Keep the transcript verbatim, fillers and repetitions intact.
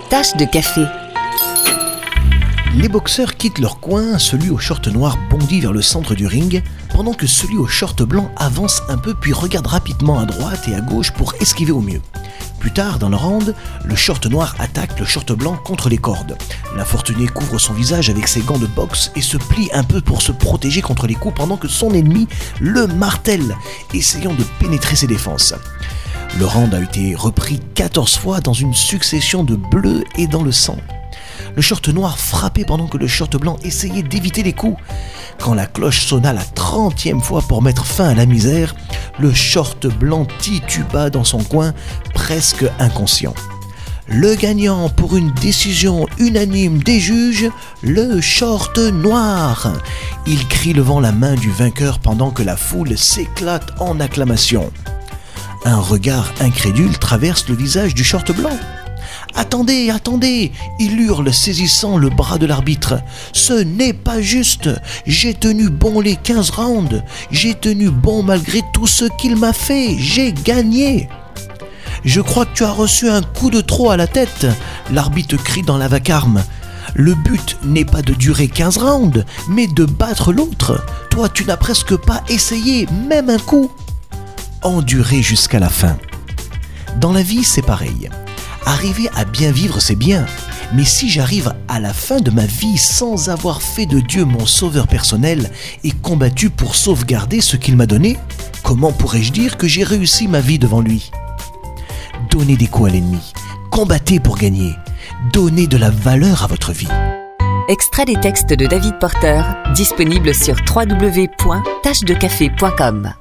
Tache de café. Les boxeurs quittent leur coin, celui au short noir bondit vers le centre du ring, pendant que celui au short blanc avance un peu puis regarde rapidement à droite et à gauche pour esquiver au mieux. Plus tard dans le round, le short noir attaque le short blanc contre les cordes. L'infortuné couvre son visage avec ses gants de boxe et se plie un peu pour se protéger contre les coups pendant que son ennemi le martèle, essayant de pénétrer ses défenses. Le round a été repris quatorze fois dans une succession de bleus et dans le sang. Le short noir frappait pendant que le short blanc essayait d'éviter les coups. Quand la cloche sonna la trentième fois pour mettre fin à la misère, le short blanc tituba dans son coin, presque inconscient. Le gagnant pour une décision unanime des juges, le short noir. Il crie levant la main du vainqueur pendant que la foule s'éclate en acclamations. Un regard incrédule traverse le visage du short blanc. « Attendez, attendez !» il hurle, saisissant le bras de l'arbitre. « Ce n'est pas juste. J'ai tenu bon les quinze rounds. J'ai tenu bon malgré tout ce qu'il m'a fait. J'ai gagné. » « Je crois que tu as reçu un coup de trop à la tête. » L'arbitre crie dans la vacarme. « Le but n'est pas de durer quinze rounds, mais de battre l'autre. Toi, tu n'as presque pas essayé, même un coup. » Endurer jusqu'à la fin. Dans la vie, c'est pareil. Arriver à bien vivre, c'est bien. Mais si j'arrive à la fin de ma vie sans avoir fait de Dieu mon sauveur personnel et combattu pour sauvegarder ce qu'il m'a donné, comment pourrais-je dire que j'ai réussi ma vie devant lui ? Donnez des coups à l'ennemi. Combattez pour gagner. Donnez de la valeur à votre vie. Extrait des textes de David Porter, disponible sur w w w point tache de café point com.